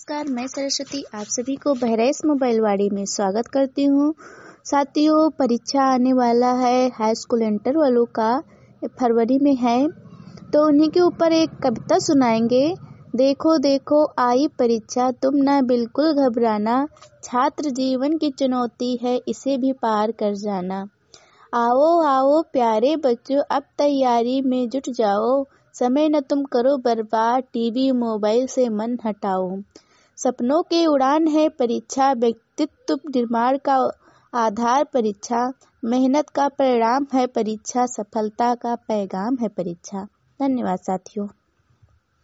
नमस्कार, मैं सरस्वती आप सभी को बहराइच मोबाइलवाड़ी में स्वागत करती हूँ। साथियों, परीक्षा आने वाला है हाई स्कूल इंटर वालों का, फरवरी में है, तो उन्हीं के ऊपर एक कविता सुनाएंगे। देखो देखो आई परीक्षा, तुम ना बिल्कुल घबराना, छात्र जीवन की चुनौती है, इसे भी पार कर जाना। आओ आओ प्यारे बच्चों, अब तैयारी में जुट जाओ, समय न तुम करो बर्बाद, टीवी मोबाइल से मन हटाओ। सपनों की उड़ान है परीक्षा, व्यक्तित्व निर्माण का आधार परीक्षा, मेहनत का परिणाम है परीक्षा, सफलता का पैगाम है परीक्षा। धन्यवाद साथियों।